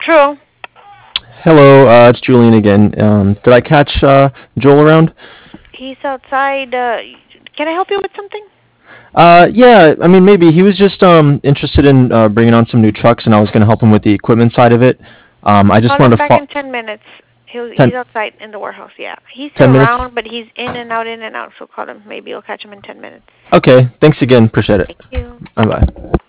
True. Hello, it's Julian again. Did I catch Joel around? He's outside. Can I help you with something? Yeah, I mean maybe he was just interested in bringing on some new trucks, and I was going to help him with the equipment side of it. I just Call him wanted to back in 10 minutes. ten He's outside in the warehouse. Yeah, he's 10 minutes. around, but he's in and out, in and out. So call him. Maybe you'll catch him in 10 minutes. Okay, thanks again. Appreciate it. Thank you. Bye bye.